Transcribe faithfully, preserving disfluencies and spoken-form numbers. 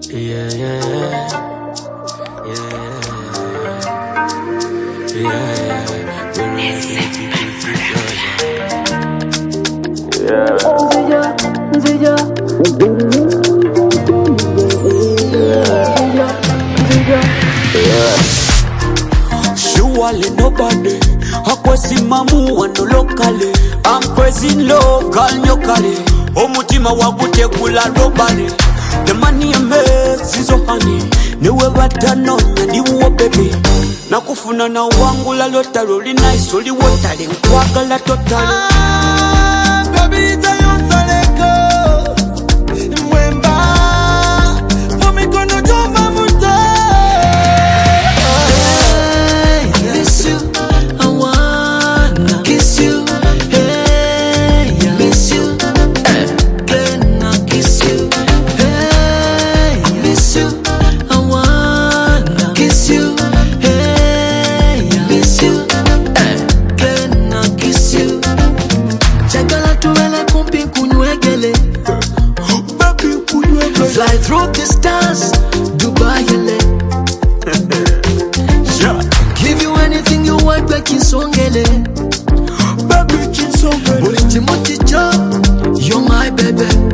Yeah, yeah, yeah, yeah, yeah. Surely nobody akwesimamu wano locally. I'm crazy in love, girl nyokale. Omutima wagutegula robale. The money I make is so honey. Newe batano ndiwo baby. Nakufuna na wangula lotalo li nice oli wotale nkwagala totally. Ah, baby tayonsaleko mwemba mumikono joma muto. Hey, miss you, I wanna kiss you. Hey, I miss you, can I kiss you? Hey, miss you, I wanna kiss you. Hey, I miss you, can I kiss you? Chagala tuwele kumpi kunywegele. Baby kunywegele. Fly through the stars, Dubai ele. Yeah. Give you anything you want, like Kinsongele. Baby Kinsongele. You're my baby.